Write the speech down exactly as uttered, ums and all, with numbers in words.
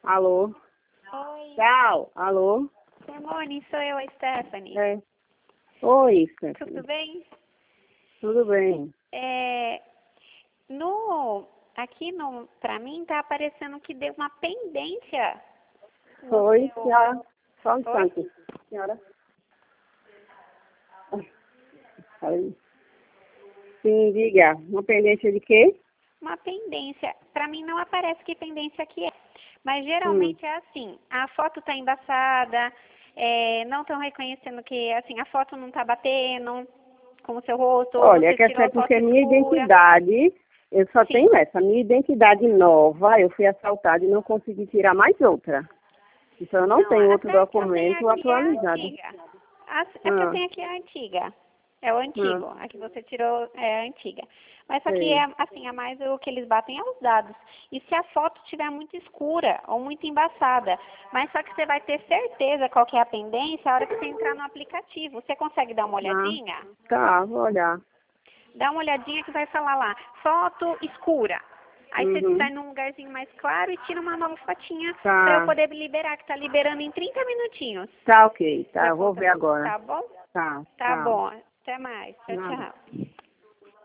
Alô? Oi, Tchau. Alô? Simone, sou eu, a Stephanie. É. Oi, Stephanie. Tudo bem? Tudo bem? É, no, aqui no, pra mim tá aparecendo que deu uma pendência. no Foi, seu- já. Só um Oi? instante. Senhora? Aí. Sim, diga. Uma pendência de quê? Uma pendência. Pra mim não aparece que pendência que é. Mas Hum. geralmente é assim, a foto tá embaçada, é, não estão reconhecendo que assim, a foto não tá batendo com o seu rosto, ou Olha, é você que essa tirou é a foto porque minha escura. identidade, eu só Sim. tenho essa. Minha identidade nova, eu fui assaltada e não consegui tirar mais outra. Então eu não Não, tenho outro até a que eu tenho documento aqui é a atualizado. antiga. A, a que eu Ah, tenho aqui é a antiga. É o ah, antigo. A que você tirou é a antiga. Mas só que sei. é assim, a mais o que eles batem é os dados. E se a foto estiver muito escura ou muito embaçada, mas só que você vai ter certeza qual que é a pendência a hora que você entrar no aplicativo. Você consegue dar uma Ah, olhadinha? tá, vou olhar. Dá uma olhadinha que vai falar lá, foto escura. Aí você Uhum. vai num lugarzinho mais claro e tira uma nova fotinha pra eu Tá, poder liberar, que tá liberando em trinta minutinhos. tá ok, tá, Da eu vou conta. ver agora. Tá bom? Tá, Tá tá. bom. Até mais. Tchau, Nada. tchau.